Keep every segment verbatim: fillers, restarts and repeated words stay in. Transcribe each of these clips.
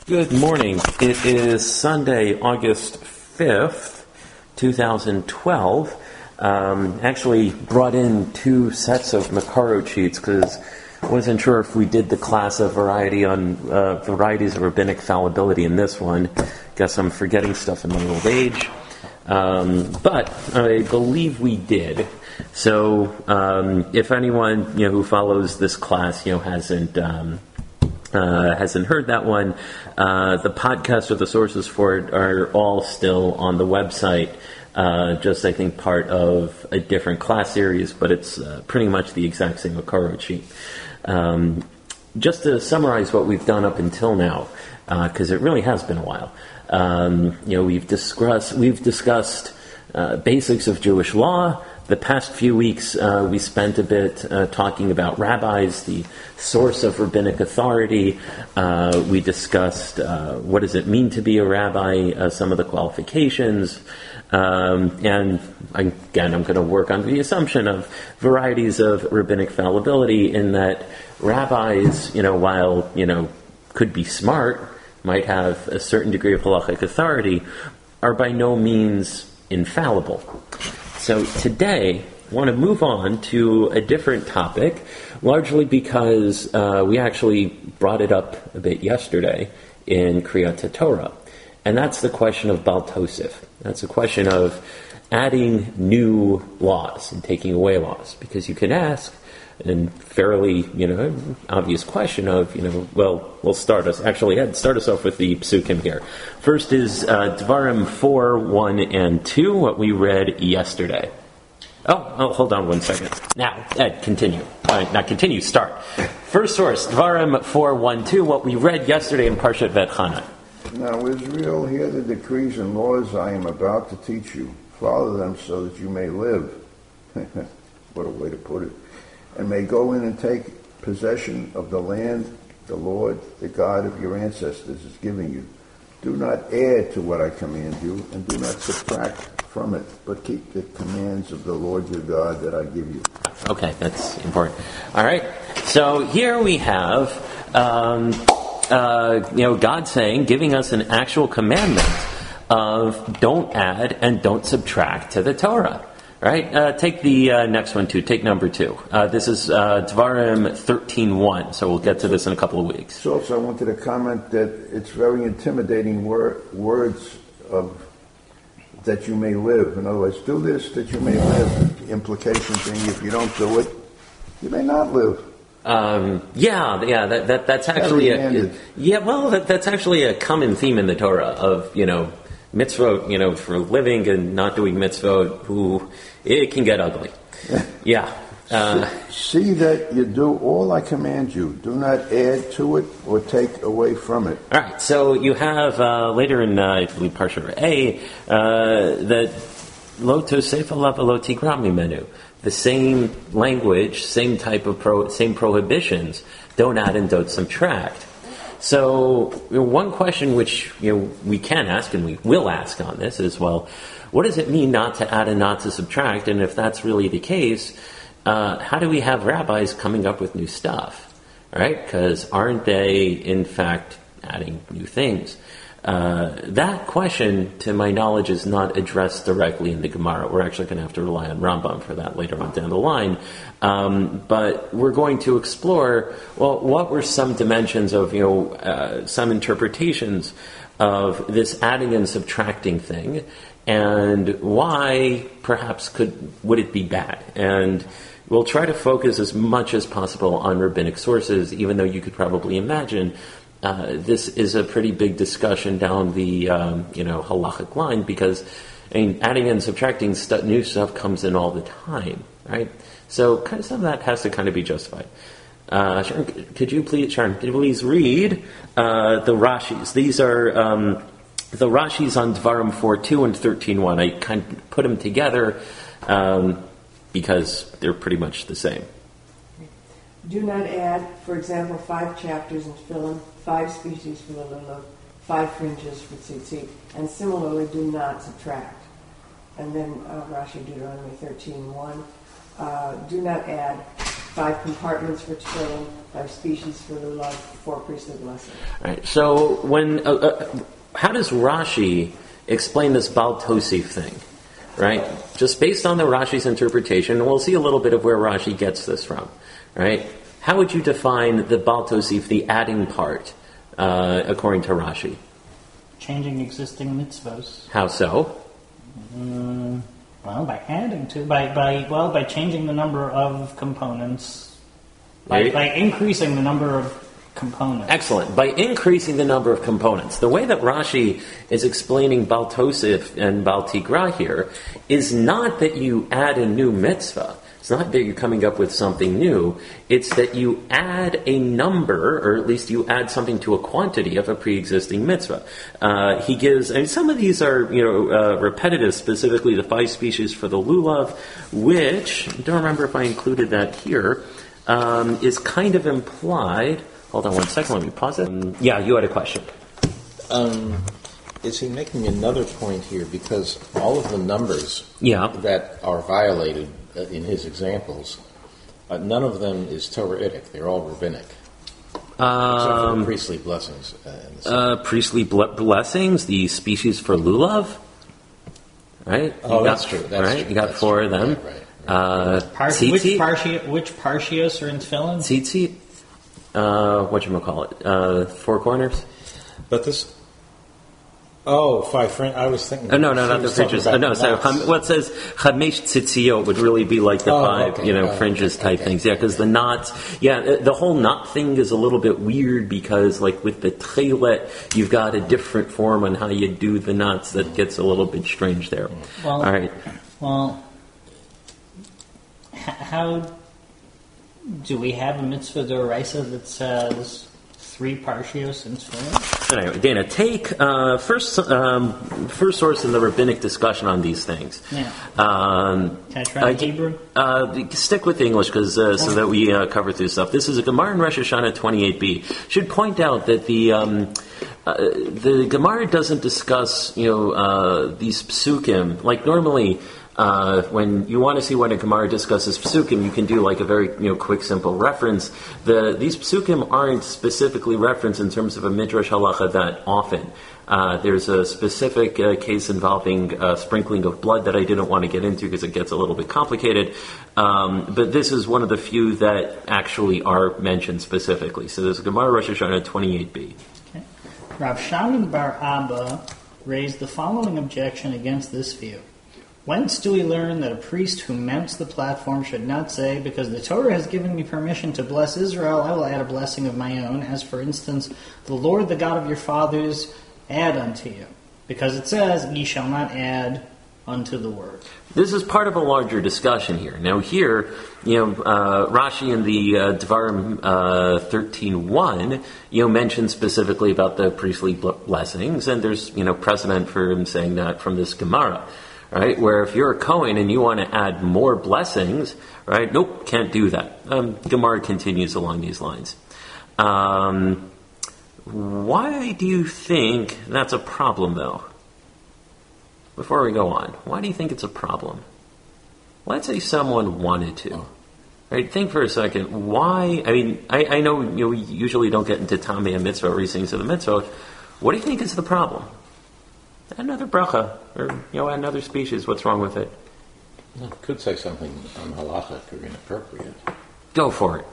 Good morning. It is Sunday, August fifth, twenty twelve. Um, actually brought in two sets of Makaro cheats because I wasn't sure if we did the class of variety on uh, varieties of rabbinic fallibility in this one. Guess I'm forgetting stuff in my old age. Um, but I believe we did. So um, if anyone you know who follows this class you know hasn't um, uh, hasn't heard that one, uh, the podcast or the sources for it are all still on the website. Uh, just I think part of a different class series, but it's uh, pretty much the exact same Makaro sheet. Um, just to summarize what we've done up until now, because uh, it really has been a while. Um, you know, we've discussed we've discussed uh, basics of Jewish law. The past few weeks, uh, we spent a bit uh, talking about rabbis, the source of rabbinic authority. Uh, we discussed uh, what does it mean to be a rabbi, uh, some of the qualifications. Um, and again, I'm going to work on the assumption of varieties of rabbinic fallibility in that rabbis, you know, while, you know, could be smart, might have a certain degree of halachic authority, are by no means infallible. So today, I want to move on to a different topic, largely because uh, we actually brought it up a bit yesterday in Kriyat Torah. And that's the question of Baal Tosef. That's a question of adding new laws and taking away laws. Because you can ask, and fairly, you know, obvious question of, you know, well, we'll start us, actually, Ed, start us off with the psukim here. First is uh, Dvarim four, one, and two, what we read yesterday. Oh, oh, hold on one second. Now, Ed, continue. Uh, not continue, start. First source, Dvarim four, one, two, what we read yesterday in Parshat Vayetchanan. Now, Israel, hear the decrees and laws I am about to teach you. Follow them so that you may live. What a way to put it. And may go in and take possession of the land the Lord, the God of your ancestors, is giving you. Do not add to what I command you, and do not subtract from it, but keep the commands of the Lord your God that I give you. Okay, that's important. All right. So here we have, um, uh, you know, God saying, giving us an actual commandment of don't add and don't subtract to the Torah. Right? Uh, take the uh, next one, too. Take number two. Uh, this is uh, Dvarim thirteen one, so we'll get to this in a couple of weeks. So also I wanted to comment that it's very intimidating wor- words of that you may live. In other words, do this that you may live. The implication being if you don't do it, you may not live. Um, yeah, yeah, that, that that's actually a, yeah, well, that, that's actually a common theme in the Torah of, you know, mitzvot, you know, for living and not doing mitzvot, who it can get ugly. Yeah. Uh, See that you do all I command you. Do not add to it or take away from it. All right. So you have uh, later in, uh, I believe, Parsha A, uh, that lo tosef alav lo tigra mimenu. The same language, same type of pro, same prohibitions. Don't add and don't subtract. So you know, one question which you know we can ask and we will ask on this is, well, what does it mean not to add and not to subtract? And if that's really the case, uh, how do we have rabbis coming up with new stuff, right? Because aren't they, in fact, adding new things? Uh, that question, to my knowledge, is not addressed directly in the Gemara. We're actually going to have to rely on Rambam for that later on down the line. Um, but we're going to explore, well, what were some dimensions of, you know, uh, some interpretations of this adding and subtracting thing, and why, perhaps, could would it be bad? And we'll try to focus as much as possible on rabbinic sources, even though you could probably imagine Uh, this is a pretty big discussion down the, um, you know, halachic line because, I mean, adding and subtracting stu- new stuff comes in all the time, right? So kind of some of that has to kind of be justified. Uh, Sharon, could you please, Sharon, could you please read uh, the Rashis? These are um, the Rashis on Dvarim four two and thirteen one. I kind of put them together um, because they're pretty much the same. Do not add, for example, five chapters in tefillin, five species for the lulav, five fringes for tzitzit, and similarly do not subtract. And then uh, Rashi Deuteronomy thirteen one, uh, do not add five compartments for tefillin, five species for lulav, four priestly blessings. All right. So when, uh, uh, how does Rashi explain this Baal Tosif thing? Right? Just based on the Rashi's interpretation, and we'll see a little bit of where Rashi gets this from. Right? How would you define the Baal Tosif, the adding part, uh, according to Rashi? Changing existing mitzvos. How so? Mm, well, by adding to, by, by well, by changing the number of components, by, Right. by increasing the number of components. Excellent. By increasing the number of components. The way that Rashi is explaining Baal Tosif and Baal Tigra here is not that you add a new mitzvah. It's not that you're coming up with something new. It's that you add a number, or at least you add something to a quantity of a pre-existing mitzvah. Uh, he gives, I mean, some of these are, you know, uh, repetitive, specifically the five species for the lulav, which, I don't remember if I included that here, um, is kind of implied. Hold on one second, let me pause it. Um, yeah, you had a question. Um, is he making another point here? Because all of the numbers Yeah. that are violated uh, in his examples, uh, none of them is Torah-itic. They're all rabbinic. Except for Um, the priestly blessings. Uh, in the uh, priestly ble- blessings, the species for lulav, right? Oh, You that's got- true, that's right? true, You got that's four true. of them. Right, right, Uh, Par- which, tzitzit, parshi- which parshios are in tefillin? tzitzit, uh, whatchamacallit, uh, four corners? But this... Oh, five friend. I was thinking... Oh, no, no, he not the was talking fringes. about Oh, no, the so knots. cham- what says chamesh tzitziot would really be like the Oh, five, okay. you know, Oh, fringes okay, type okay, things. Yeah, because the knots, yeah, the- the whole knot thing is a little bit weird because, like, with the tchelet, you've got a different form on how you do the knots that gets a little bit strange there. Well, All right. Well, h- how do we have a mitzvah d'oraisa that says three parshios in tefillin? Anyway, Dana, take uh, first um, first source in the rabbinic discussion on these things. Yeah. Um, Can I try the uh, Hebrew? Uh, stick with the English because uh, so that we uh, cover through stuff. This is a Gemara in Rosh Hashanah twenty-eight b. Should point out that the um, uh, the Gemara doesn't discuss you know uh, these psukim like normally. Uh, when you want to see when a Gemara discusses psukim, you can do like a very you know quick, simple reference. The these psukim aren't specifically referenced in terms of a midrash halacha that often. Uh, there's a specific uh, case involving uh, sprinkling of blood that I didn't want to get into because it gets a little bit complicated. Um, but this is one of the few that actually are mentioned specifically. So there's a Gemara Rosh Hashanah twenty-eight b. Okay. Rav Shimon bar Abba raised the following objection against this view. Whence do we learn that a priest who mounts the platform should not say, because the Torah has given me permission to bless Israel, I will add a blessing of my own, as for instance, the Lord, the God of your fathers, add unto you. Because it says, ye shall not add unto the word. This is part of a larger discussion here. Now here, you know, uh, Rashi in the uh, Devarim uh, thirteen one, you know, mentions specifically about the priestly blessings, and there's, you know, precedent for him saying that from this Gemara. Right, where if you're a Kohen and you want to add more blessings, right? Nope, can't do that. Um, Gemara continues along these lines. Um, why do you think that's a problem, though? Before we go on, why do you think it's a problem? Let's say someone wanted to. Right, think for a second. Why? I mean, I, I know you know, we usually don't get into Tamei and Mitzvah or these things of the Mitzvah. What do you think is the problem? Another bracha, or you know, another species. What's wrong with it? No, could say something unhalachic or inappropriate. Go for it.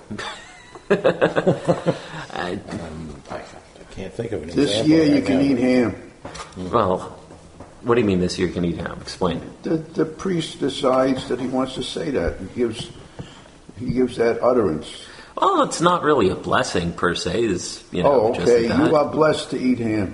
I, Um, I, I can't think of an This example. year you right can now. eat ham. well, what do you mean this year you can eat ham? Explain. The, the priest decides that he wants to say that. He gives he gives that utterance. Well, it's not really a blessing per se. Is you know, Oh, just okay. that. You are blessed to eat ham.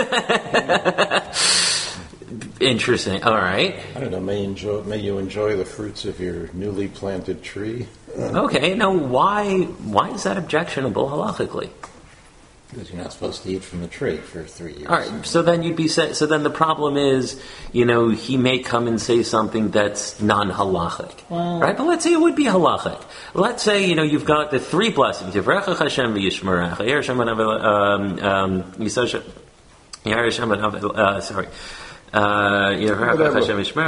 Interesting. All right. I don't know. May enjoy. May you enjoy the fruits of your newly planted tree. Okay. Now, why why is that objectionable halachically? Because you're not supposed to eat from the tree for three years. All right. So then you'd be sa- so then the problem is, you know, he may come and say something that's non-halachic, Well- right? But let's say it would be halachic. Let's say you know you've got the three blessings: Yivrechach Hashem v'Yishmerecha, Yer Hashem v'Av- um, um, Yisashem- Yer Hashem v'Av- uh, sorry. Uh, you know, Whatever.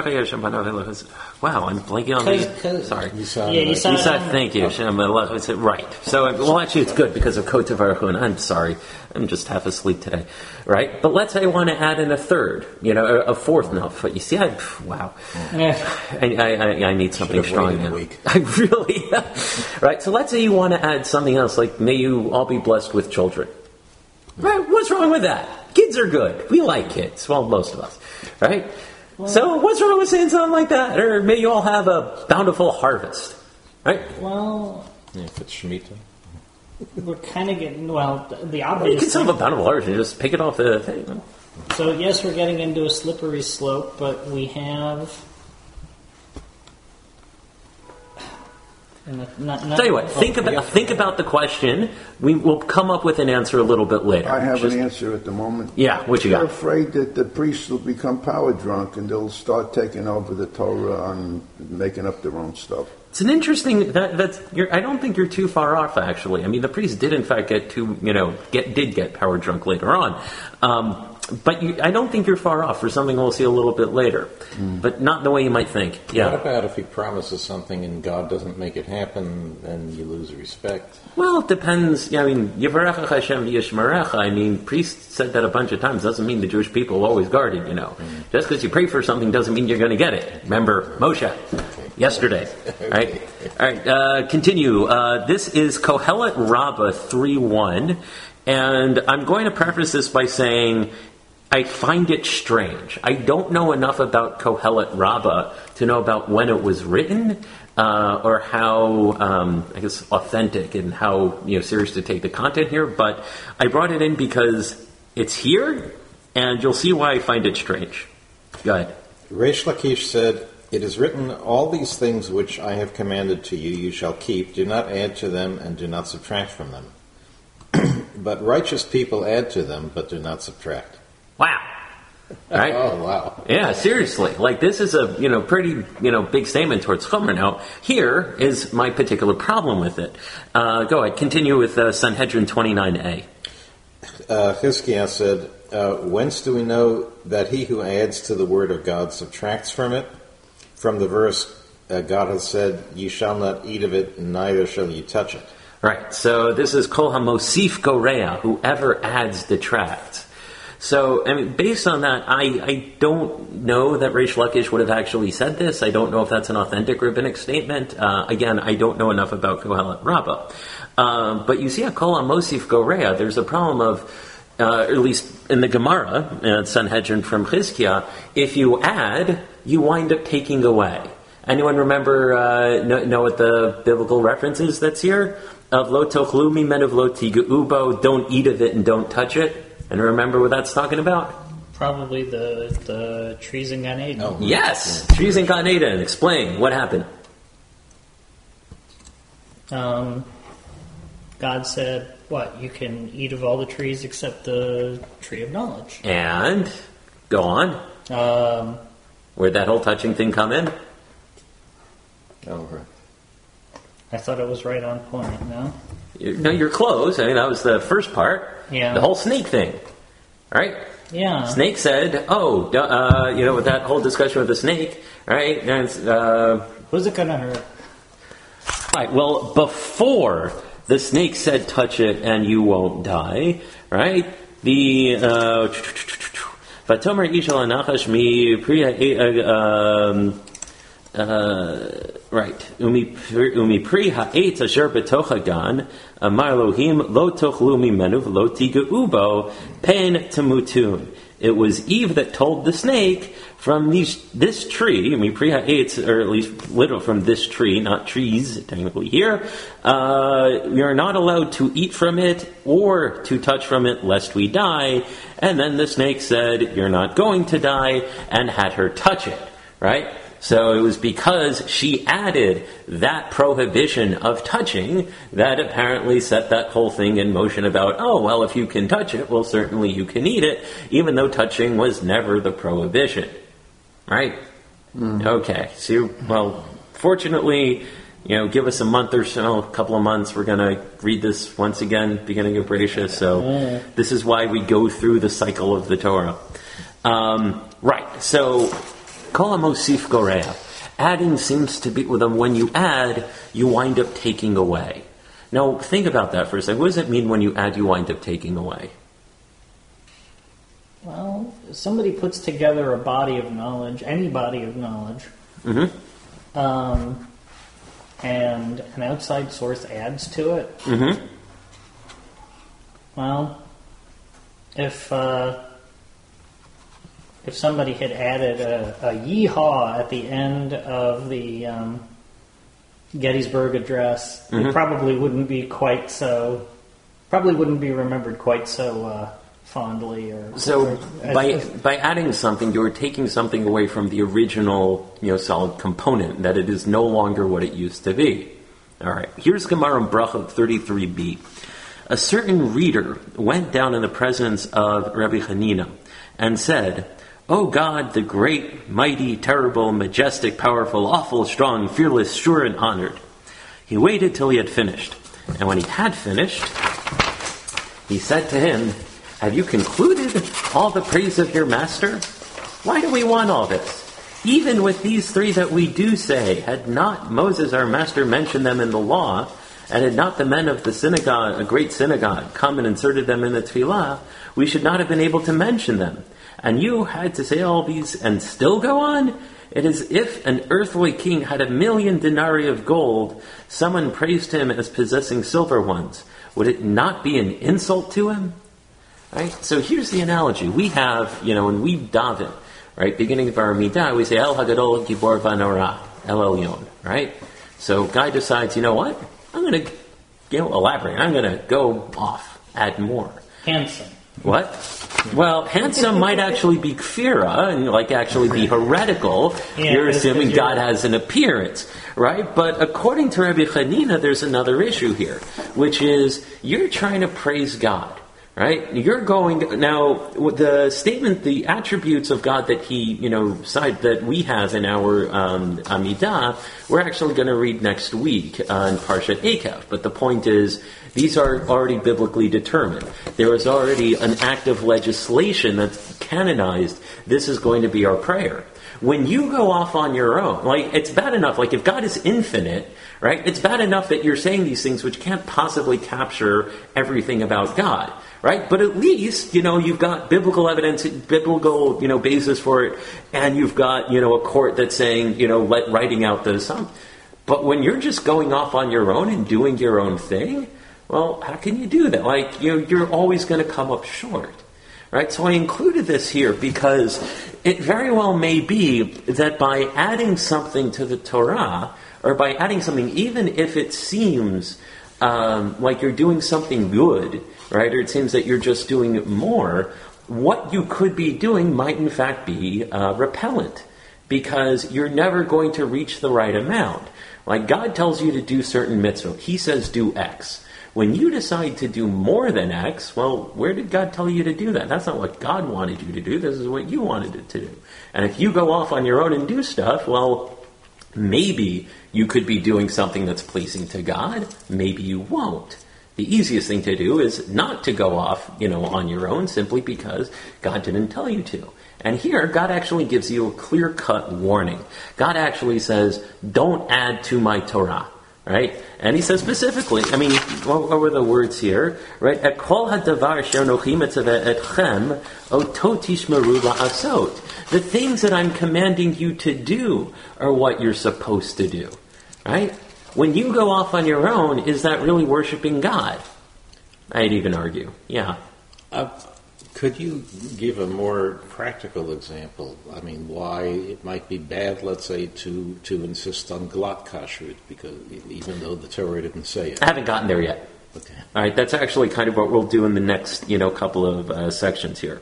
wow, I'm blanking on the. Cause- cause- Sorry. Yisad, Yeah, Yisad. Yisad, thank you. Shem Melech. I said right. So, uh, well, actually, it's good because of Kotav Archon. I'm sorry. I'm just half asleep today. Right? But let's say I want to add in a third, you know, a, a fourth note. But you see, I, wow. Yeah. I, I, I- I need something Should have strong waited a now. week. I really, right? So let's say you want to add something else, like may you all be blessed with children. Right? What's wrong with that? Kids are good. We like kids. Well, most of us, right? So what's wrong with saying something like that? Or may you all have a bountiful harvest, right? Well, Yeah, if it's Shemitah. we're kind of getting, well, the You obvious can still thing. have a bountiful harvest and just pick it off the thing. So, yes, we're getting into a slippery slope, but we have. Not, not, Tell you what, think about think about the question. We will come up with an answer a little bit later. I have Just- an answer at the moment. Yeah, what you They're got? afraid that the priests will become power drunk and they'll start taking over the Torah and making up their own stuff. It's an interesting. That, that's. You're, I don't think you're too far off, actually. I mean, the priest did, in fact, get too. You know, get did get power drunk later on, um, but you, I don't think you're far off for something we'll see a little bit later, but not the way you might think. Yeah. What about if he promises something and God doesn't make it happen, then you lose respect? Well, it depends. Yeah, I mean, Yivarecha Hashem Yishmerecha. I mean, priests said that a bunch of times. Doesn't mean the Jewish people always guard it. You know, just because you pray for something doesn't mean you're going to get it. Remember Moshe yesterday, right? All right. Uh, continue. Uh, this is Kohelet Rabbah three one, and I'm going to preface this by saying I find it strange. I don't know enough about Kohelet Rabbah to know about when it was written. Uh, or how, um, I guess, authentic and how, you know, serious to take the content here. But I brought it in because it's here, and you'll see why I find it strange. Go ahead. Reish Lakish said, "It is written, all these things which I have commanded to you, you shall keep. Do not add to them and do not subtract from them. But righteous people add to them, but do not subtract." Wow. Right? Oh, wow. Yeah, seriously. Like, this is a, you know, pretty, you know, big statement towards Chomer. Now, here is my particular problem with it. Uh, go ahead. Continue with uh, Sanhedrin twenty-nine A. Uh, Chizkiah said, uh, "Whence do we know that he who adds to the word of God subtracts from it? From the verse, uh, God has said, 'Ye shall not eat of it, neither shall ye touch it.'" Right. So this is Kol HaMosif Gorea, whoever adds detracts. So, I mean, based on that, I, I don't know that Reish Lakish would have actually said this. I don't know if that's an authentic rabbinic statement. Uh, again, I don't know enough about Kohelet Rabbah. Uh, but you see at Kol HaMosif Gorea, there's a problem of, uh, at least in the Gemara, uh, Sanhedrin from Chizkiah, if you add, you wind up taking away. Anyone remember, uh, know, know what the biblical reference is that's here? Of lo tochlu mimenu of lo tiga'ubo, don't eat of it and don't touch it. And remember what that's talking about? Probably the the trees in Gan Eden. Oh. Yes! Trees in Gan Eden. Explain. What happened? Um, God said, what? You can eat of all the trees except the tree of knowledge. And, go on. Um, Where'd that whole touching thing come in? Oh, right. I thought it was right on point, no? You, no, you're close. I mean, that was the first part. Yeah. The whole snake thing. Right? Yeah. Snake said, oh, duh, uh, you know, with that whole discussion with the snake, right? And it's, uh, Who's it gonna hurt? right, well, before the snake said, touch it and you won't die, right? The, uh, Vatomer Ishal Anachash mi Priya, um, uh, right. Umi umi pri ha'etz asher betoch hagan amar Elohim lo tochlu mimenu lo tiga'ubo pen tamutun. It was Eve that told the snake from these, this tree, umi pri ha'etz, or at least literal from this tree, not trees technically here. Uh, we are not allowed to eat from it or to touch from it lest we die. And then the snake said, "You're not going to die," and had her touch it. Right. So it was because she added that prohibition of touching that apparently set that whole thing in motion about, oh, well, if you can touch it, well, certainly you can eat it, even though touching was never the prohibition. Right? Mm. Okay. So, well, fortunately, you know, give us a month or so, a couple of months, we're going to read this once again, beginning of Bereshit. So this is why we go through the cycle of the Torah. Um, right. So, kol hamosif goreah. Adding seems to be, when you add, you wind up taking away. Now, think about that for a second. What does it mean when you add, you wind up taking away? Well, somebody puts together a body of knowledge, any body of knowledge, Mm-hmm. um, and an outside source adds to it. Mm-hmm. Well, if uh, if somebody had added a, a yeehaw at the end of the um, Gettysburg Address, Mm-hmm. it probably wouldn't be quite so, probably wouldn't be remembered quite so uh, fondly. Or So or- by as- by adding something, you're taking something away from the original, you know, solid component, that it is no longer what it used to be. All right. Here's Gemara in Bracha thirty-three b. A certain reader went down in the presence of Rabbi Hanina and said, "O God, the great, mighty, terrible, majestic, powerful, awful, strong, fearless, sure, and honored." He waited till he had finished. And when he had finished, he said to him, "Have you concluded all the praise of your master? Why do we want all this? Even with these three that we do say, had not Moses our master mentioned them in the law, and had not the men of the synagogue, a great synagogue, come and inserted them in the tefillah, we should not have been able to mention them. And you had to say all these and still go on? It is if an earthly king had a million denarii of gold, someone praised him as possessing silver ones. Would it not be an insult to him?" Right? So here's the analogy. We have, you know, when we daven, right, beginning of our midah, we say, El Hagadol Gibor Vanora, El Elyon, right? So guy decides, you know what? I'm going to, you know, elaborate. I'm going to go off, add more. handsome. What? Well, handsome might actually be kfira and like actually be heretical. Yeah, you're it's assuming 'cause you're- God has an appearance, right? But according to Rabbi Hanina, there's another issue here, which is you're trying to praise God. Right? You're going now. The statement, the attributes of God that He, you know, side that we have in our um, Amidah, we're actually going to read next week uh, in Parshat Ekev. But the point is, these are already biblically determined. There is already an act of legislation that's canonized. This is going to be our prayer. When you go off on your own, like it's bad enough. Like if God is infinite, right? It's bad enough that you're saying these things which can't possibly capture everything about God. Right? But at least, you know, you've got biblical evidence, biblical, you know, basis for it, and you've got, you know, a court that's saying, you know, let, writing out the sum. But when you're just going off on your own and doing your own thing, well, how can you do that? Like, you know, you're always going to come up short. Right? So I included this here because it very well may be that by adding something to the Torah, or by adding something, even if it seems um, like you're doing something good, right? Or it seems that you're just doing more, what you could be doing might in fact be uh, repellent, because you're never going to reach the right amount. Like God tells you to do certain mitzvot. He says do X. When you decide to do more than X, well, where did God tell you to do that? That's not what God wanted you to do. This is what you wanted it to do. And if you go off on your own and do stuff, well, maybe you could be doing something that's pleasing to God. Maybe you won't. The easiest thing to do is not to go off, you know, on your own simply because God didn't tell you to. And here, God actually gives you a clear-cut warning. God actually says, don't add to my Torah, right? And he says specifically, I mean, what, what were the words here, right? Et kol hadavar asher anochi metzaveh etchem otot tishmeru la'asot. The things that I'm commanding you to do are what you're supposed to do, right? When you go off on your own, is that really worshiping God? I'd even argue, yeah. Uh, could you give a more practical example? I mean, why it might be bad, let's say, to, to insist on glatt kashrut, because even though the Torah didn't say it. I haven't gotten there yet. Okay. All right, that's actually kind of what we'll do in the next, you know, couple of uh, sections here.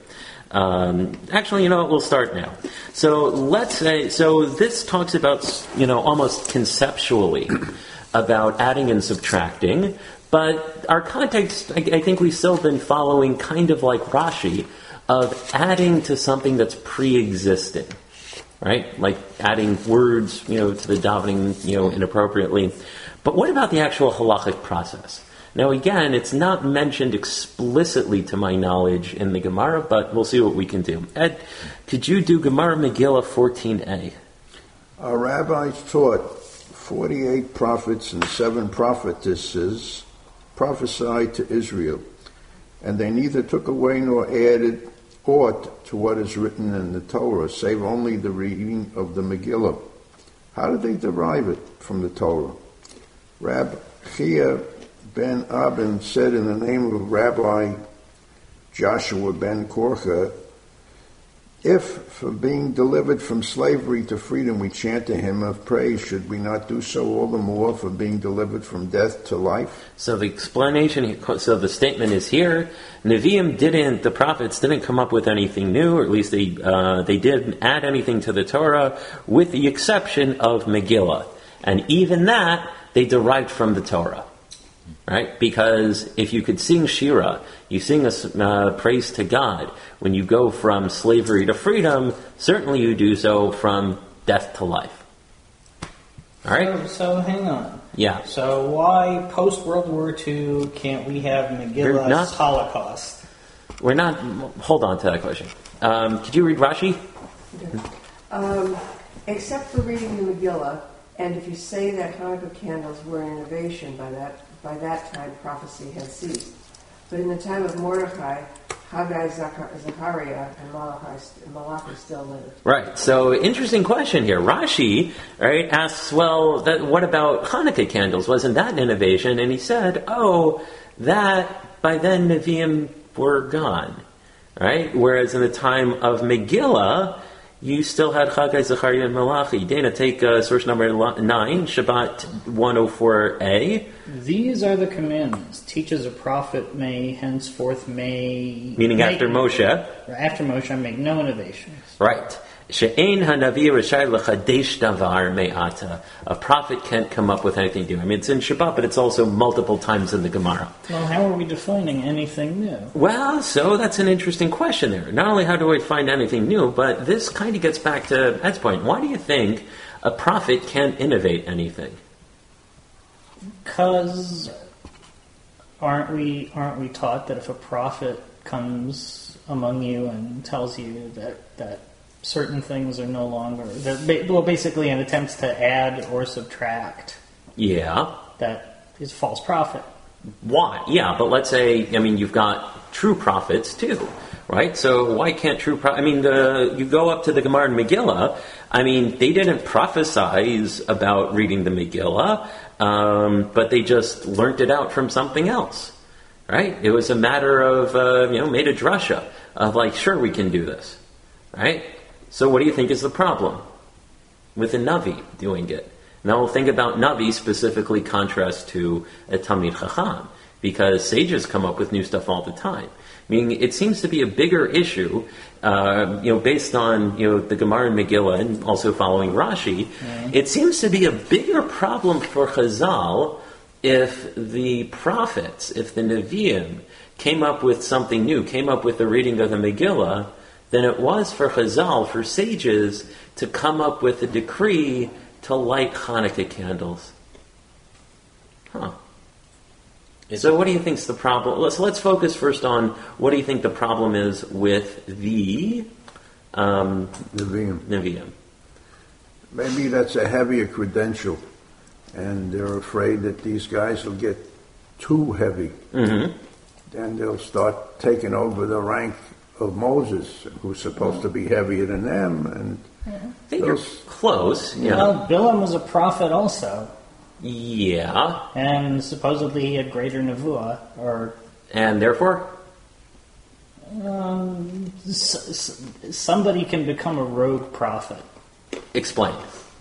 Um, actually, you know what? We'll start now. So let's say, so this talks about, you know, almost conceptually about adding and subtracting, but our context, I, I think we've still been following kind of like Rashi, of adding to something that's pre-existing, right? Like adding words, you know, to the davening, you know, inappropriately. But what about the actual halachic process? Now, again, it's not mentioned explicitly to my knowledge in the Gemara, but we'll see what we can do. Ed, could you do Gemara Megillah fourteen a? Our rabbis taught forty-eight prophets and seven prophetesses prophesied to Israel, and they neither took away nor added aught to what is written in the Torah, save only the reading of the Megillah. How did they derive it from the Torah? Rabbi Chia ben Abin said in the name of Rabbi Joshua ben Korcha, if for being delivered from slavery to freedom we chant a hymn of praise, should we not do so all the more for being delivered from death to life? So the explanation, so the statement is here, Nevi'im didn't, the prophets didn't come up with anything new, or at least they uh, they didn't add anything to the Torah, with the exception of Megillah. And even that, they derived from the Torah. Right? Because if you could sing Shira, you sing a uh, praise to God. When you go from slavery to freedom, certainly you do so from death to life. All right? So, so hang on. Yeah. So why post-World War Two can't we have Megillah's not- Holocaust? We're not... Hold on to that question. Um, could you read Rashi? Um, except for reading the Megillah, and if you say that Hanukkah candles were an innovation, by that by that time prophecy had ceased. But in the time of Mordecai, Haggai, Zachar- Zechariah, and Malachi, Malachi still lived. Right. So, interesting question here. Rashi, right, asks, well, that, what about Hanukkah candles? Wasn't that an innovation? And he said, oh, that, by then Nevi'im were gone. Right? Whereas in the time of Megillah, you still had Haggai, Zechariah, and Malachi. Dana, take uh, source number nine, Shabbat one oh four a. These are the commandments. Teach as a prophet may henceforth may... Meaning make, after Moshe. After Moshe, make no innovations. Right. She'ein hanavi rashai l'chadesh davar me'ata. A prophet can't come up with anything new. I mean, it's in Shabbat, but it's also multiple times in the Gemara. Well, how are we defining anything new? Well, so that's an interesting question there. Not only how do I find anything new, but this kind of gets back to Ed's point. Why do you think a prophet can't innovate anything? Because aren't we aren't we taught that if a prophet comes among you and tells you that that certain things are no longer, that, well, basically an attempt to add or subtract, Yeah. that is false prophet. Why? Yeah, but let's say, I mean, you've got true prophets too, right? So why can't true prophets, I mean, the, you go up to the Gemara and Megillah, I mean, they didn't prophesize about reading the Megillah, um, but they just learnt it out from something else, right? It was a matter of, uh, you know, made a drasha of like, sure, we can do this, right? So what do you think is the problem with a Navi doing it? Now we'll think about Navi specifically contrast to a Talmid Chacham, because sages come up with new stuff all the time. Meaning it seems to be a bigger issue, uh, you know, based on, you know, the Gemara and Megillah and also following Rashi. Mm-hmm. It seems to be a bigger problem for Chazal if the prophets, if the Nevi'im came up with something new, came up with the reading of the Megillah, than it was for Chazal, for sages, to come up with a decree to light Hanukkah candles. Huh. So what do you think is the problem? Let's, let's focus first on what do you think the problem is with the um, Nevi'im. Nevi'im. Maybe that's a heavier credential, and they're afraid that these guys will get too heavy. Mm-hmm. Then they'll start taking over the rank of Moses, who's supposed to be heavier than them. And I think you're close. Yeah. Well, Bilam was a prophet also. Yeah. And supposedly he had greater nevuah, or... And therefore? Um, s- s- somebody can become a rogue prophet. Explain.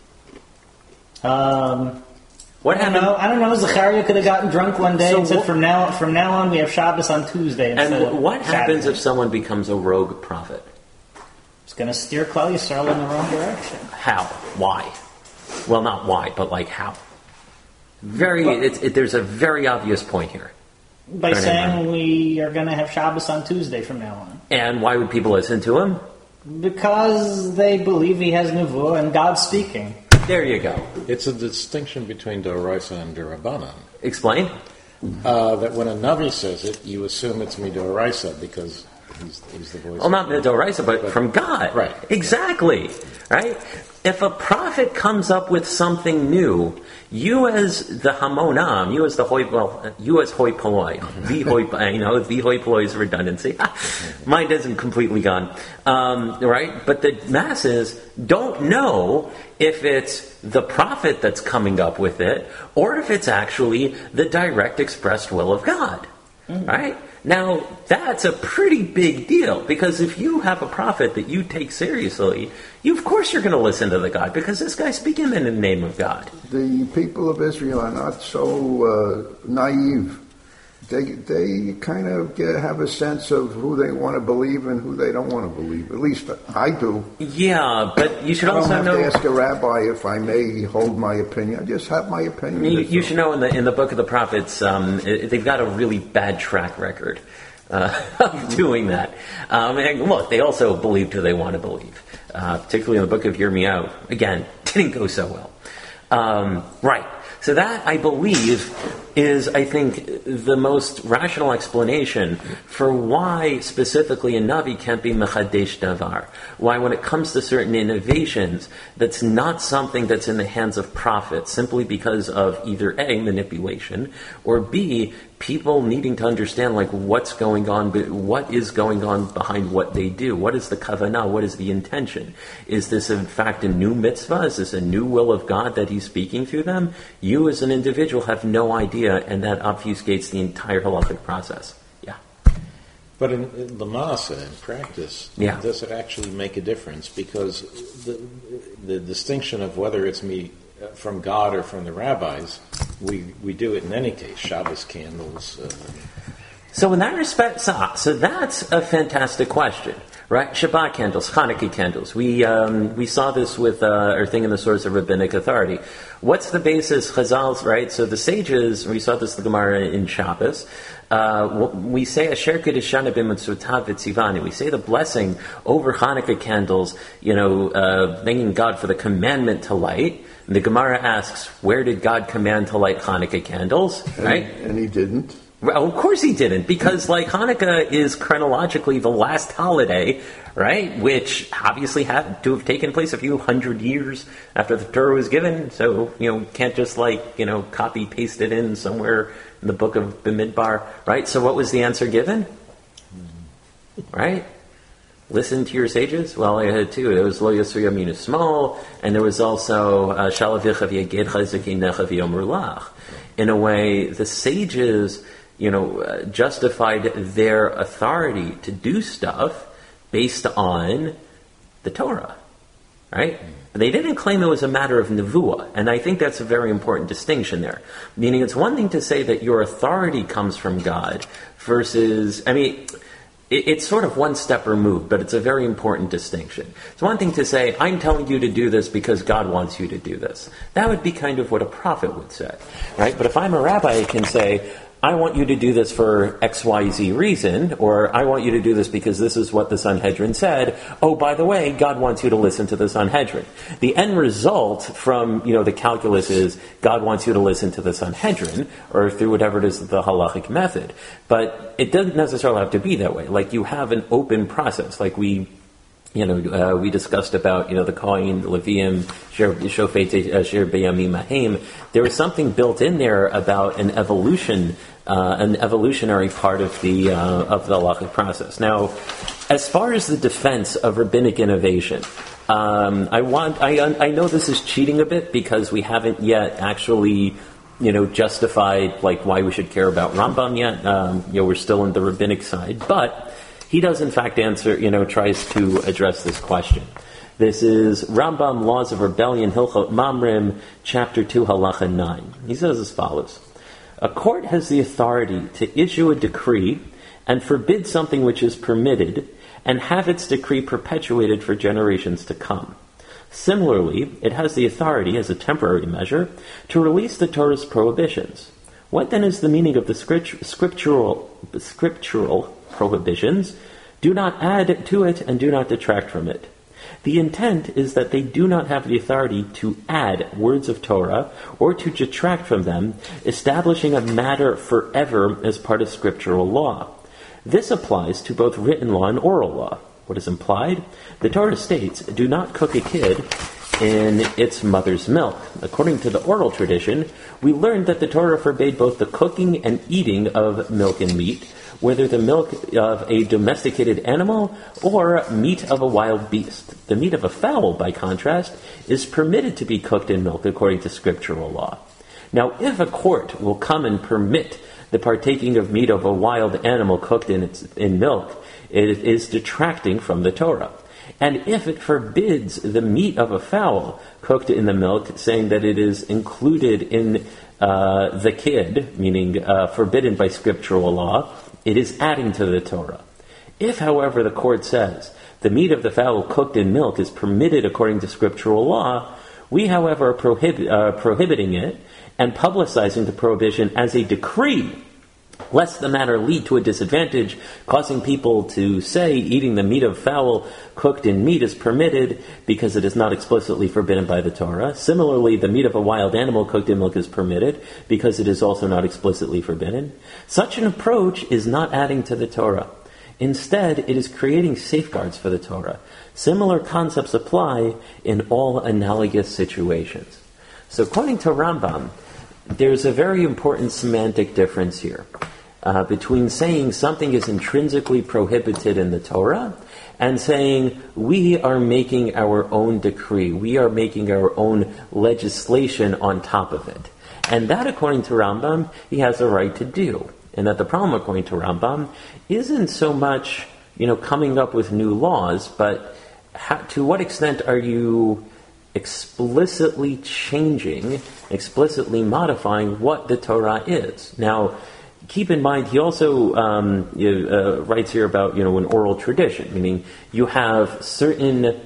Um... What I don't happened? know. I don't know. Zechariah could have gotten drunk one day So and said, what- "From now, from now on, we have Shabbos on Tuesday." And instead w- of what happens Saturday." if someone becomes a rogue prophet? It's going to steer Klal Yisrael in the wrong direction? How? Why? Well, not why, but like how? Very. Well- it's, it, there's a very obvious point here. By Turn it saying around. we are going to have Shabbos on Tuesday from now on, And why would people listen to him? because they believe he has nevuah and God's speaking. There you go. It's a distinction between Doraisa and Durabanan. Explain. uh, that when a Navi says it, you assume it's Midoraisa because he's, he's the voice. Well, not Midoraisa, but, but from God. Right. Exactly. Right? If a prophet comes up with something new, you as the Hamonam, you as the hoi, well, you as hoi polloi, the hoi, you know, the hoi polloi is redundancy. Mine isn't completely gone, um, right? But the masses don't know if it's the prophet that's coming up with it, or if it's actually the direct expressed will of God, mm-hmm. right? Now, that's a pretty big deal, because if you have a prophet that you take seriously, you, of course you're going to listen to the God, because this guy's speaking in the name of God. The people of Israel are not so uh, naive. They they kind of get, have a sense of who they want to believe and who they don't want to believe. At least I do. Yeah, but you should I don't also have know. to ask a rabbi if I may hold my opinion. I just have my opinion. You, you should know in the in the book of the prophets, um, it, they've got a really bad track record uh, of doing that. Um, and look, they also believed who they want to believe, uh, particularly in the book of Yirmiyahu. Again, didn't go so well. Um, right. So that, I believe, is, I think, the most rational explanation for why specifically a Navi can't be Mechadesh Davar. Why when it comes to certain innovations, that's not something that's in the hands of prophets, simply because of either A, manipulation, or B, people needing to understand like what's going on, what is going on behind what they do. What is the kavanah? What is the intention? Is this in fact a new mitzvah? Is this a new will of God that he's speaking through them? You as an individual have no idea, and that obfuscates the entire halachic process. Yeah. But in, in Lamasa, in practice, yeah. does it actually make a difference? Because the, the distinction of whether it's me from God or from the rabbis, we we do it in any case. Shabbos candles. Uh, so in that respect, so, so that's a fantastic question, right? Shabbat candles, Hanukkah candles. We um, we saw this with uh, our thing in the source of rabbinic authority. What's the basis? Chazal's, right? So the sages, we saw this in the Gemara in Shabbos. Uh, we say Asher Kedishana b'mitzvotav v'tzivani. We say the blessing over Hanukkah candles, you know, uh, thanking God for the commandment to light. And the Gemara asks, where did God command to light Hanukkah candles? Right? And, and he didn't. Well, of course he didn't, because like Hanukkah is chronologically the last holiday, right? Which obviously had to have taken place a few hundred years after the Torah was given. So, you know, can't just like, you know, copy paste it in somewhere in the book of Bamidbar, right? So what was the answer given? Right? Listen to your sages? Well, I had two. There was Lo Yisru Yaminu Small, and there was also Shalavicha V'Yagedcha Zekinecha V'Yomer Lach. In a way, the sages, you know, uh, justified their authority to do stuff based on the Torah, right? They didn't claim it was a matter of nevuah, and I think that's a very important distinction there. Meaning, it's one thing to say that your authority comes from God versus, I mean, it, it's sort of one step removed, but it's a very important distinction. It's one thing to say, I'm telling you to do this because God wants you to do this. That would be kind of what a prophet would say, right? But if I'm a rabbi, I can say, I want you to do this for X Y Z reason, or I want you to do this because this is what the Sanhedrin said. Oh, by the way, God wants you to listen to the Sanhedrin. The end result from, you know, the calculus is God wants you to listen to the Sanhedrin, or through whatever it is, the halachic method. But it doesn't necessarily have to be that way. Like, you have an open process, like we You know, uh, we discussed about, you know, the Kohen, the Levium, Shofet, Asher B'Yamim Mahim. There was something built in there about an evolution, uh, an evolutionary part of the uh, of the halachic process. Now, as far as the defense of rabbinic innovation, um, I want, I, I know this is cheating a bit because we haven't yet actually, you know, justified like why we should care about Rambam yet. Um, you know, we're still in the rabbinic side, but he does, in fact, answer, you know, tries to address this question. This is Rambam, Laws of Rebellion, Hilchot Mamrim, Chapter two, Halacha nine. He says as follows. A court has the authority to issue a decree and forbid something which is permitted and have its decree perpetuated for generations to come. Similarly, it has the authority, as a temporary measure, to release the Torah's prohibitions. What then is the meaning of the script- scriptural, scriptural prohibitions? Do not add to it and do not detract from it. The intent is that they do not have the authority to add words of Torah or to detract from them, establishing a matter forever as part of scriptural law. This applies to both written law and oral law. What is implied? The Torah states, do not cook a kid in its mother's milk. According to the oral tradition, we learned that the Torah forbade both the cooking and eating of milk and meat, whether the milk of a domesticated animal or meat of a wild beast. The meat of a fowl, by contrast, is permitted to be cooked in milk according to scriptural law. Now, if a court will come and permit the partaking of meat of a wild animal cooked in its, in milk, it is detracting from the Torah. And if it forbids the meat of a fowl cooked in the milk, saying that it is included in uh, the kid, meaning uh, forbidden by scriptural law, it is adding to the Torah. If, however, the court says the meat of the fowl cooked in milk is permitted according to scriptural law, we, however, are prohib- uh, prohibiting it and publicizing the prohibition as a decree, lest the matter lead to a disadvantage, causing people to say eating the meat of fowl cooked in meat is permitted because it is not explicitly forbidden by the Torah. Similarly, the meat of a wild animal cooked in milk is permitted because it is also not explicitly forbidden. Such an approach is not adding to the Torah. Instead, it is creating safeguards for the Torah. Similar concepts apply in all analogous situations. So according to Rambam, there's a very important semantic difference here uh, between saying something is intrinsically prohibited in the Torah and saying we are making our own decree, we are making our own legislation on top of it. And that, according to Rambam, he has a right to do. And that the problem, according to Rambam, isn't so much, you know, coming up with new laws, but how, to what extent are you explicitly changing, explicitly modifying what the Torah is. Now, keep in mind, he also um, you, uh, writes here about, you know, an oral tradition, meaning you have certain,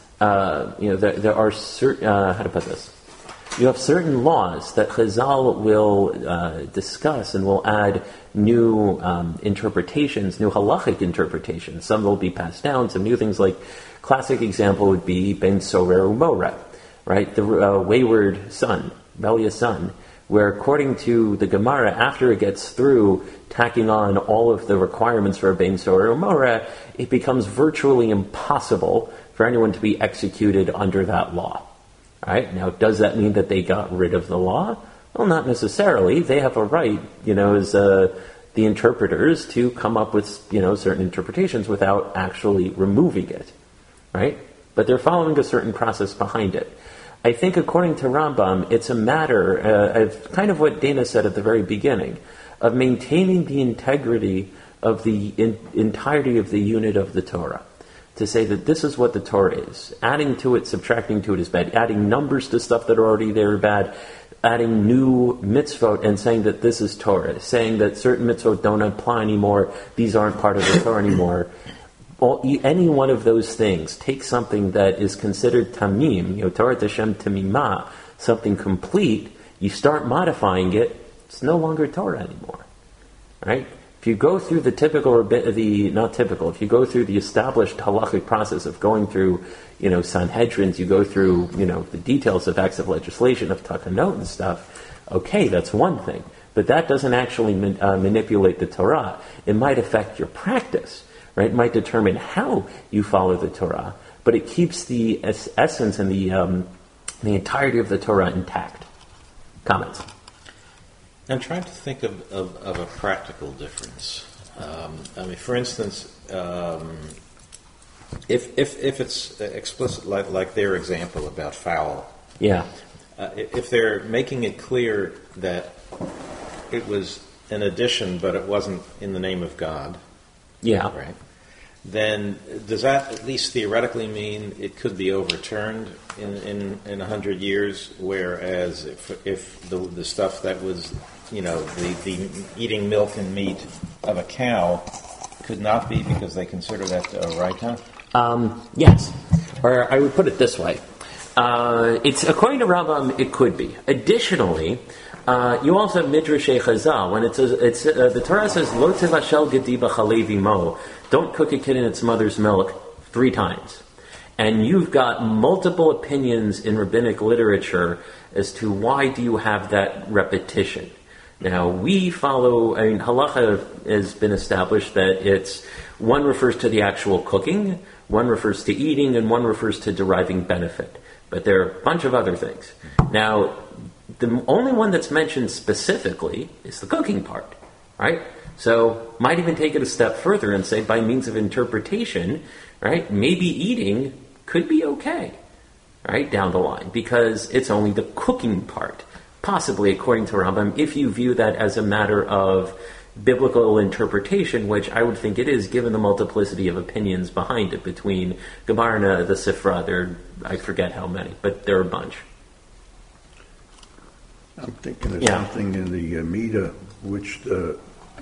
uh, you know, there, there are certain, uh, how to put this? You have certain laws that Chazal will uh, discuss and will add new um, interpretations, new halachic interpretations. Some will be passed down, some new things. Like classic example would be Ben Sorer Umoreh, right? The uh, wayward son, rebellious son, where according to the Gemara, after it gets through tacking on all of the requirements for a Ben Sorer Umoreh, it becomes virtually impossible for anyone to be executed under that law. All right? Now, does that mean that they got rid of the law? Well, not necessarily. They have a right, you know, as uh, the interpreters, to come up with, you know, certain interpretations without actually removing it, right? But they're following a certain process behind it. I think, according to Rambam, it's a matter uh, of kind of what Dana said at the very beginning, of maintaining the integrity of the in- entirety of the unit of the Torah. To say that this is what the Torah is. Adding to it, subtracting to it is bad. Adding numbers to stuff that are already there is bad. Adding new mitzvot and saying that this is Torah. Saying that certain mitzvot don't apply anymore. These aren't part of the Torah anymore. All, any one of those things, take something that is considered tamim, you know, Torah Hashem tamimah, something complete, you start modifying it, it's no longer Torah anymore. Right? If you go through the typical, the not typical, if you go through the established halachic process of going through, you know, Sanhedrins, you go through, you know, the details of acts of legislation, of takanot and stuff, okay, that's one thing. But that doesn't actually uh, manipulate the Torah. It might affect your practice, right? It might determine how you follow the Torah, but it keeps the es- essence and the um, the entirety of the Torah intact. Comments? I'm trying to think of, of, of a practical difference. Um, I mean, for instance, um, if, if if it's explicit, like, like their example about fowl, yeah, uh, if they're making it clear that it was an addition, but it wasn't in the name of God, yeah, right? Then does that at least theoretically mean it could be overturned in in, in a hundred years? Whereas if if the the stuff that was, you know, the, the eating milk and meat of a cow could not be because they consider that a raita? Um, yes. Or I would put it this way. Uh, it's according to Rambam, it could be. Additionally, uh, you also have Midrashei Chazal. When it says, it's, uh, the Torah says, Lo tevashel gedi b'chalei v'imo. Don't cook a kid in its mother's milk three times. and you've got multiple opinions in rabbinic literature as to why do you have that repetition. Now, we follow, I mean, halacha has been established that it's, one refers to the actual cooking, one refers to eating, and one refers to deriving benefit. But there are a bunch of other things. Now, the only one that's mentioned specifically is the cooking part, right? So, might even take it a step further and say by means of interpretation, right, maybe eating could be okay, right, down the line, because it's only the cooking part. Possibly, according to Rambam, if you view that as a matter of biblical interpretation, which I would think it is, given the multiplicity of opinions behind it between Gemara and the Sifra. There, I forget how many, but there are a bunch. I'm thinking of Yeah. something in the uh, Mida, which the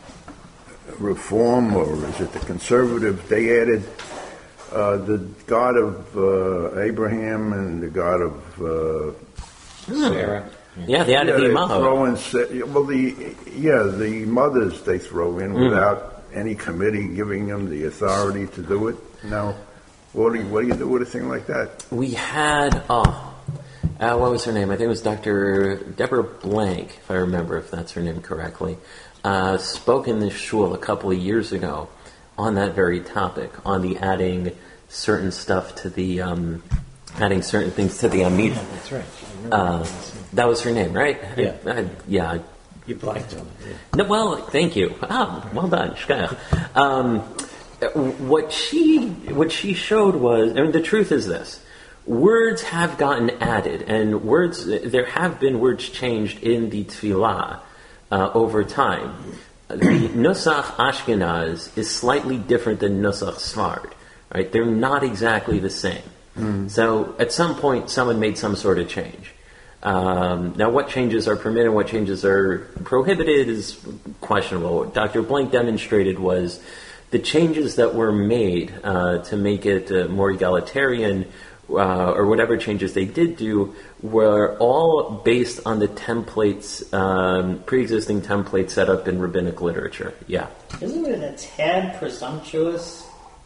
Reform, or is it the Conservative, they added uh, the God of uh, Abraham and the God of uh, Sarah. Yeah, they added yeah, the they imaho. throw in, sa- well, the yeah, the mothers they throw in Mm. without any committee giving them the authority to do it. Now, what do you, what do you do with a thing like that? We had, oh, uh, what was her name? I think it was Doctor Deborah Blank, if I remember, if that's her name correctly, uh, spoke in this shul a couple of years ago on that very topic, on the adding certain stuff to the, um, adding certain things to the Amida. Yeah, that's right. I remember Uh, that. that was her name, right? Yeah. I, I, yeah. You blanked on it. Yeah. No, well, thank you. Ah, well done, Shkaya. Um, what she what she showed was, I mean, the truth is this: words have gotten added, and words there have been words changed in the tefillah uh, over time. The Nusach Ashkenaz is slightly different than Nusach Sfard, right? They're not exactly the same. Mm. So at some point, someone made some sort of change. Um, now, what changes are permitted and what changes are prohibited is questionable. What Doctor Blank demonstrated was the changes that were made uh, to make it uh, more egalitarian, uh, or whatever changes they did do, were all based on the templates, um, pre-existing templates set up in rabbinic literature. Yeah. Isn't it a tad presumptuous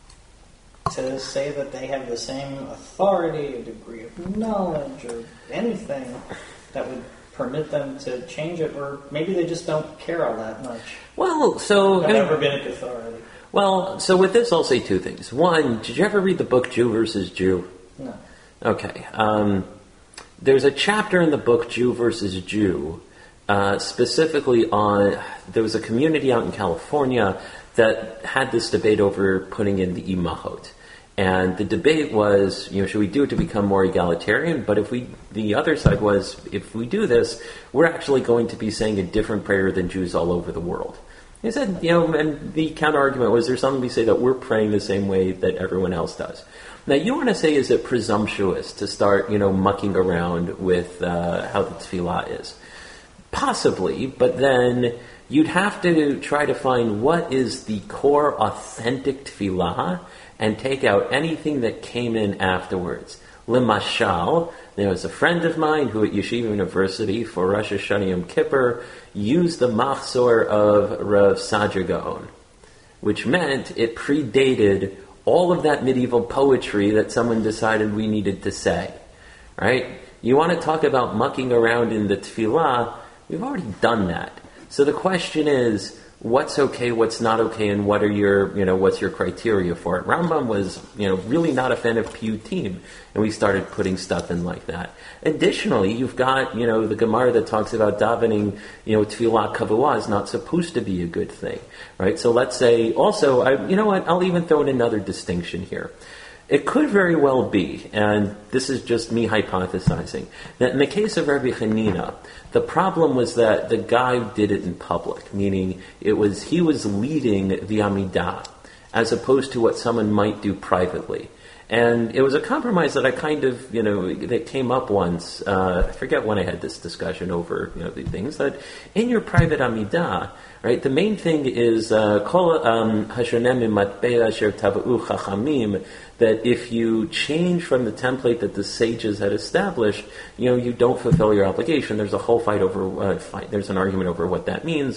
to say that they have the same authority, a degree of knowledge, or anything that would permit them to change it, or maybe they just don't care all that much Well, so I about mean, rabbinic authority? well, so with this, I'll say two things. One, did you ever read the book Jew versus Jew? No. Okay. Um, there's a chapter in the book Jew versus Jew, uh, specifically on, there was a community out in California that had this debate over putting in the imahot. And the debate was, you know, should we do it to become more egalitarian? But if we, the other side was, if we do this, we're actually going to be saying a different prayer than Jews all over the world. He said, you know, and the counter argument was, there's something we say that we're praying the same way that everyone else does. Now, you want to say, is it presumptuous to start, you know, mucking around with uh, how the tefillah is? Possibly, but then you'd have to try to find what is the core authentic tefillah and take out anything that came in afterwards. Lemashal, there was a friend of mine who at Yeshiva University for Rosh Hashanah Yom Kippur used the machzor of Rav Sadra Gaon, which meant it predated all of that medieval poetry that someone decided we needed to say, right? You want to talk about mucking around in the tefillah, we've already done that. So the question is, what's okay, what's not okay, and what are your, you know, what's your criteria for it? Rambam was, you know, really not a fan of piyutim, and we started putting stuff in like that. Additionally, you've got, you know, the Gemara that talks about davening, you know, tefillah kavua is not supposed to be a good thing, right? So let's say, also, I, you know what, I'll even throw in another distinction here. It could very well be, and this is just me hypothesizing, that in the case of Rabbi Hanina, the problem was that the guy did it in public, meaning it was he was leading the Amidah, as opposed to what someone might do privately. And it was a compromise that I kind of, you know, that came up once. Uh, I forget when I had this discussion over, you know, the things that in your private Amidah, right? The main thing is kol hashonem matbei asher tava'u chachamim. That if you change from the template that the sages had established, you know, you don't fulfill your obligation. There's a whole fight over, uh, fight, there's an argument over what that means.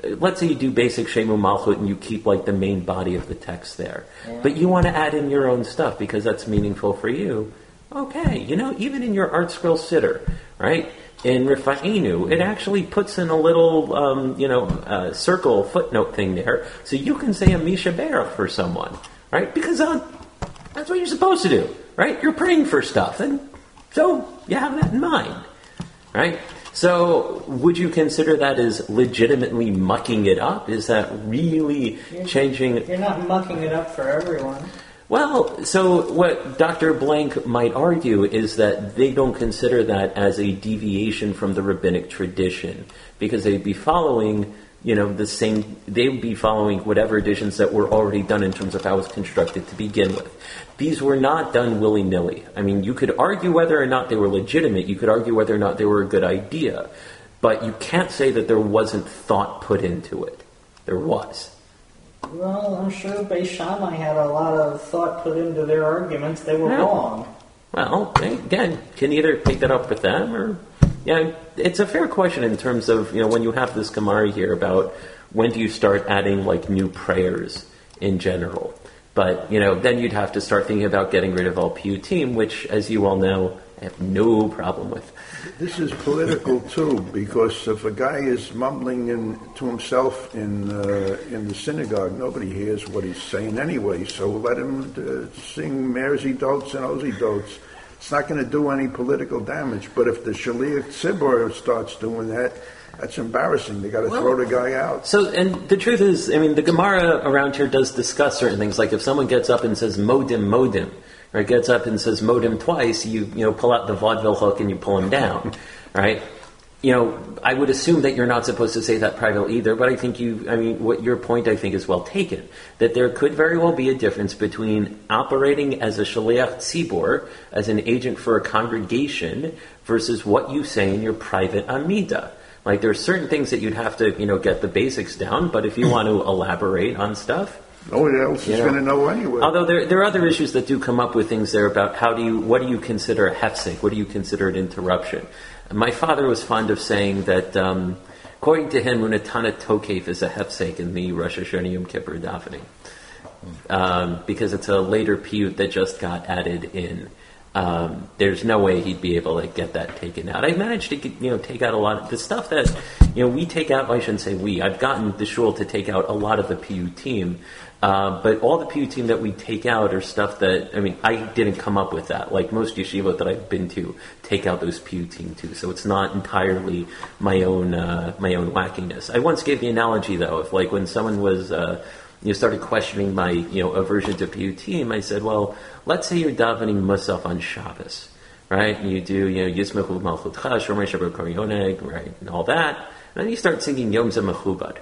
let's say you do basic Shemu Malchut and you keep like the main body of the text there, Yeah. but you want to add in your own stuff because that's meaningful for you. Okay, you know, even in your Art Scroll Siddur, right? In Rifa'inu, it actually puts in a little, um, you know, uh, circle footnote thing there, so you can say a Misha Berach for someone, right? Because uh, that's what you're supposed to do, right? You're praying for stuff, and so you have that in mind, right? So, would you consider that as legitimately mucking it up? Is that really You're- changing? You're not mucking it up for everyone. Well, so what Doctor Blank might argue is that they don't consider that as a deviation from the rabbinic tradition because they'd be following, you know, the same, they would be following whatever additions that were already done in terms of how it was constructed to begin with. These were not done willy-nilly. I mean, you could argue whether or not they were legitimate, you could argue whether or not they were a good idea, but you can't say that there wasn't thought put into it. There was. Well, I'm sure Beis Shammai had a lot of thought put into their arguments. They were Yeah. wrong. Well, again, can either take that up with them or, yeah, it's a fair question in terms of, you know, when you have this Gemara here about when do you start adding like new prayers in general. But, you know, then you'd have to start thinking about getting rid of all piyutim, which, as you all know, I have no problem with. This is political too, because if a guy is mumbling in, to himself in uh, in the synagogue, nobody hears what he's saying anyway. So let him uh, sing Merzi Dotes and Ozi Dotes. It's not going to do any political damage. But if the Shaliach Tzibor starts doing that, that's embarrassing. They got to Well, throw the guy out. So, and the truth is, I mean, the Gemara around here does discuss certain things. Like if someone gets up and says modim, modim, or gets up and says modim twice, you you know pull out the vaudeville hook and you pull him down, right? You know, I would assume that you're not supposed to say that privately either, but I think you, I mean, what your point I think is well taken, that there could very well be a difference between operating as a shaliach tzibor, as an agent for a congregation, versus what you say in your private amida. Like, there are certain things that you'd have to, you know, get the basics down, but if you want to elaborate on stuff, Nobody else You is know. going to know anyway. although there there are other issues that do come up with things there about how do you, what do you consider a hefsek? What do you consider an interruption? And my father was fond of saying that, um, according to him, unatana tokef is a hefsek in the Rosh Hashanah Yom Kippur davening. Um, because it's a later piyut that just got added in. Um, there's no way he'd be able to get that taken out. I managed to get, you know, take out a lot of the stuff that, you know, we take out, I shouldn't say we, I've gotten the shul to take out a lot of the piyutim, uh, but all the piyutim that we take out are stuff that, I mean, I didn't come up with that. Like most yeshivot that I've been to take out those piyutim too, so it's not entirely my own, uh, my own wackiness. I once gave the analogy though, of like when someone was, uh, you started questioning my, you know, aversion to piyutim, I said, well, let's say you're davening Musaf on Shabbos, right? And you do, you know, Yismechu Malchutcha, Shomer Shabbat Koryoneg, right, and all that. And then you start singing Yom Zemechubad.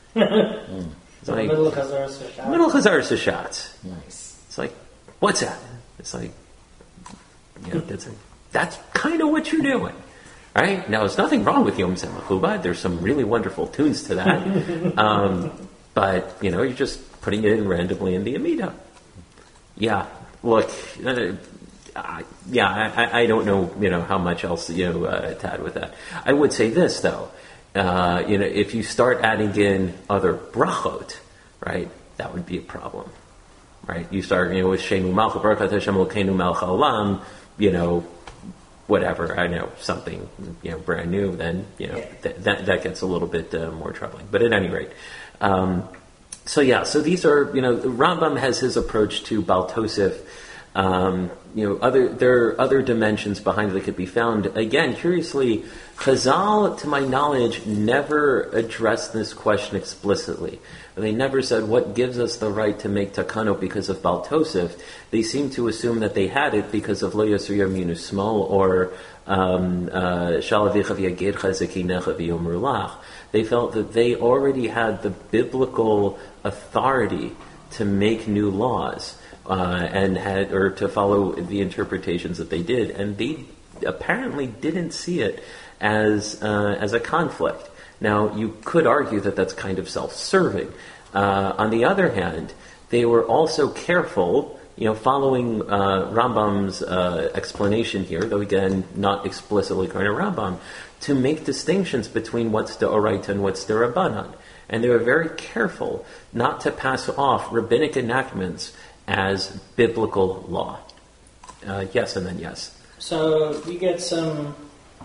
It's In the like, middle of Chazar Sashat. middle Chazar Sashat. Nice. It's like, what's that? It's like, you know, that's, that's kind of what you're doing. Right? Now, there's nothing wrong with Yom Zemechubad. There's some really wonderful tunes to that. um, but, you know, you're just putting it in randomly in the Amida. Yeah, look, uh, I, yeah, I, I don't know, you know, how much else, you know, uh, to add with that. I would say this, though. Uh, you know, if you start adding in other brachot, right, that would be a problem, right? You start, you know, with Shemu Malcha, Baruch Atah Hashem Elokeinu Melech Haolam, you know, whatever, I know, something, you know, brand new, then, you know, Yeah. th- that, that gets a little bit uh, more troubling. But at any rate, um, so yeah, so these are, you know, Rambam has his approach to Baal Tosef. Um, you know, other there are other dimensions behind it that could be found. Again, curiously, Chazal, to my knowledge, never addressed this question explicitly. They never said what gives us the right to make takano because of Baal Tosef. They seem to assume that they had it because of Lo Yasur Yaminu Smol or um, uh, Shalavicha V'Yagedcha Zekinecha V'Yomer Lach. They felt that they already had the biblical authority to make new laws. Uh, and had, or to follow the interpretations that they did, and they apparently didn't see it as uh, as a conflict. Now, you could argue that that's kind of self-serving. Uh, on the other hand, they were also careful, you know, following uh, Rambam's uh, explanation here, though again not explicitly according to Rambam, to make distinctions between what's the Oraita and what's the Rabbanan. And they were very careful not to pass off rabbinic enactments as biblical law. Uh, yes, and then yes. So you get some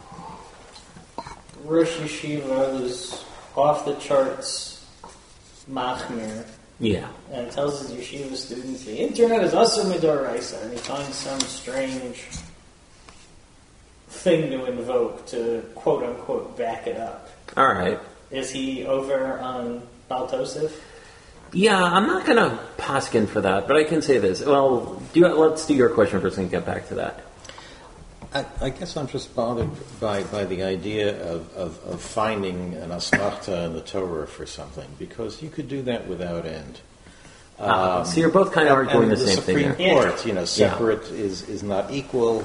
Rosh Yeshiva who's off the charts machmir, Yeah. and tells his yeshiva students the internet is asur midoraisa, and he finds some strange thing to invoke to quote unquote back it up. All right. Is he over on Baal Tosef? Yeah, I'm not going to poskin for that, but I can say this. Well, do you, let's do your question first and get back to that. I, I guess I'm just bothered by, by the idea of, of, of finding an asmachta in the Torah for something, because you could do that without end. Um, Uh, so you're both kind of and- arguing and the same thing Supreme there. Court, you know, separate is, is not equal,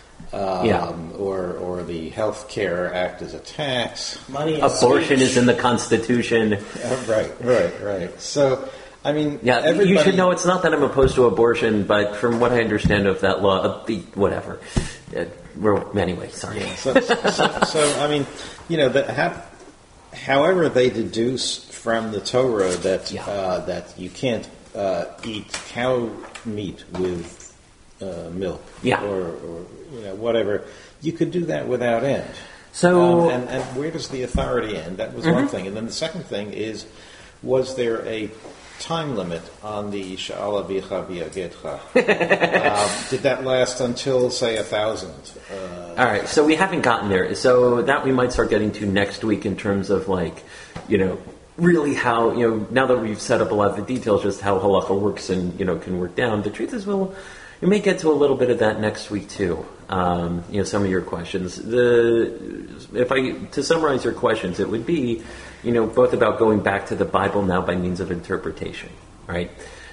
um, Yeah. or or the Health Care Act is a tax. Money and Abortion speech. is in the Constitution. Uh, right, right, right. So, I mean, Yeah, everybody, you should know it's not that I'm opposed to abortion, but from what I understand of that law, uh, the, whatever. Uh, we're, anyway, sorry. So, so, so, I mean, you know, that ha- however they deduce from the Torah that Yeah. uh, that you can't uh, eat cow meat with uh, milk, Yeah. or, or you know whatever, you could do that without end. So- um, and, and where does the authority end? That was one thing, and then the second thing is, was there a time limit on the Sha'ala Bicha Biagetcha? um, did that last until, say, a thousand? Uh, All right, so we haven't gotten there. So that we might start getting to next week in terms of like, you know, really how, you know, now that we've set up a lot of the details, just how halacha works and, you know, can work down. The truth is, we'll, we may get to a little bit of that next week too. Um, you know, some of your questions. The, if I, to summarize your questions, it would be, you know, both about going back to the Bible now by means of interpretation, right?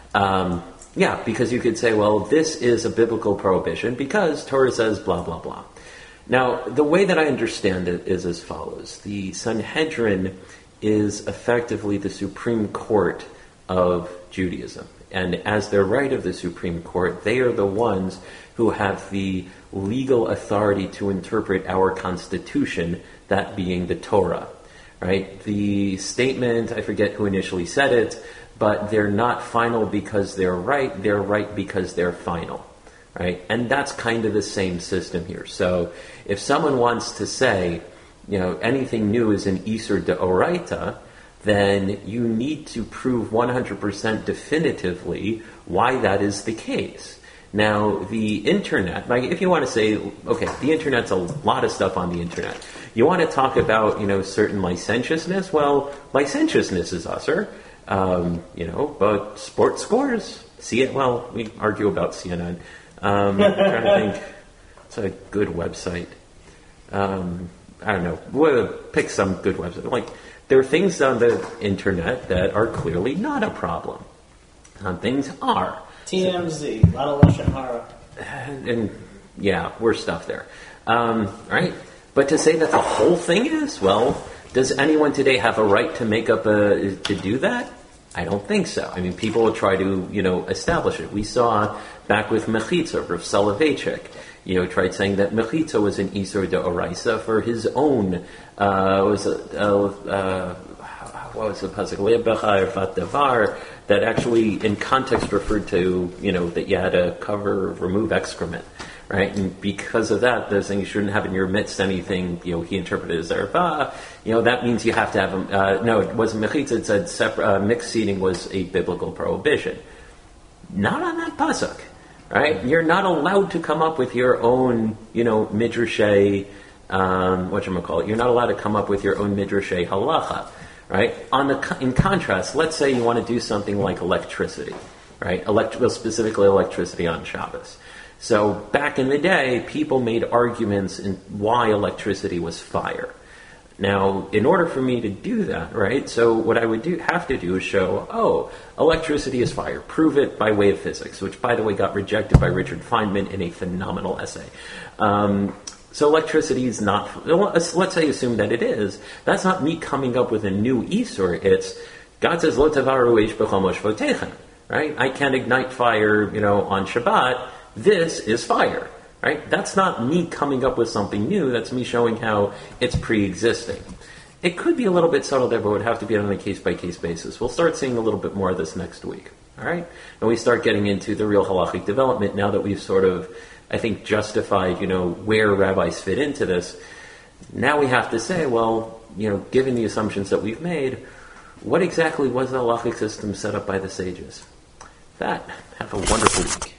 Um, yeah, because you could say, well, this is a biblical prohibition because Torah says blah, blah, blah. Now, the way that I understand it is as follows. The Sanhedrin is effectively the Supreme Court of Judaism. And as their right of the Supreme Court, they are the ones who have the legal authority to interpret our Constitution, that being the Torah. Right? The statement, I forget who initially said it, but they're not final because they're right, they're right because they're final. Right? And that's kind of the same system here. So if someone wants to say, you know, anything new is an Isur Deoraita, then you need to prove one hundred percent definitively why that is the case. Now, the internet, like if you want to say, okay, the internet's a lot of stuff on the internet. You want to talk about, you know, certain licentiousness? Well, licentiousness is usher, um, you know, but sports scores, see it, well, we argue about C N N. Um, I'm trying to think, it's a good website. Um, I don't know, we'll pick some good website. Like, there are things on the internet that are clearly not a problem. Some things are. T M Z, a lot of Lashon Hara. And yeah, worse stuff there. Um, right? But to say that the whole thing is, well, does anyone today have a right to make up a, to do that? I don't think so. I mean, people will try to, you know, establish it. We saw back with Mechitza, Rav Soloveitchik, you know, tried saying that Mechitza was an Isur Deoraisa for his own, uh, was a, uh, uh, what was the pasuk? Le'becha ervat davar, that actually in context referred to, you know, that you had to cover, remove excrement, right? And because of that, they're saying you shouldn't have in your midst anything, you know, he interpreted as erva, you know, that means you have to have, uh, no, it wasn't mechitza, it said separ- uh, mixed seating was a biblical prohibition. Not on that pasuk, right? You're not allowed to come up with your own, you know, midrashay, um, whatchamacallit, you're not allowed to come up with your own midrashay halacha. Right. On the in contrast, let's say you want to do something like electricity, right? Elect- well, specifically electricity on Shabbos. So back in the day, people made arguments in why electricity was fire. Now, in order for me to do that, right? So what I would do have to do is show, oh, electricity is fire. Prove it by way of physics, which, by the way, got rejected by Richard Feynman in a phenomenal essay. Um, So electricity is not, let's say assume that it is, that's not me coming up with a new Isur, it's, God says, Lo tavaru eish b'chol moshvotechem, right? I can't ignite fire, you know, on Shabbat, this is fire, right? That's not me coming up with something new, that's me showing how it's pre-existing. It could be a little bit subtle there, but it would have to be on a case-by-case basis. We'll start seeing a little bit more of this next week. All right? And we start getting into the real halachic development now that we've sort of, I think, justified, you know, where rabbis fit into this. Now we have to say, well, you know, given the assumptions that we've made, what exactly was the halachic system set up by the sages? That, have a wonderful week.